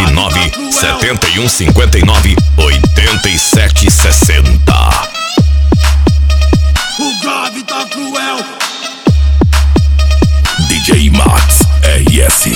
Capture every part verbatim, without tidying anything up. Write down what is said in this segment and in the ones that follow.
nove sete um cinco nove oito sete seis zero. O grave tá cruel. D J Max R S.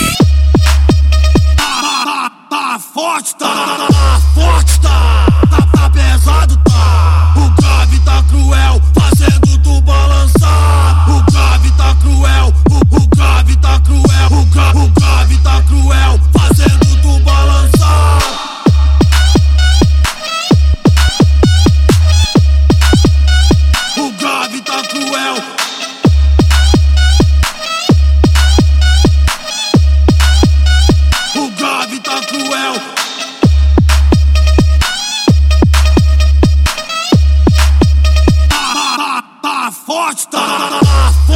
Tá, tá, tá forte, tá, tá forte, tá, tá, tá pesado, tá. O grave tá cruel, fazendo tu balançar. O grave tá cruel, o, o grave tá cruel, o, gra, o grave tá cruel, fazendo tu balançar. O grave tá cruel. O grave tá cruel. Tá, tá, tá forte, tá, tá, tá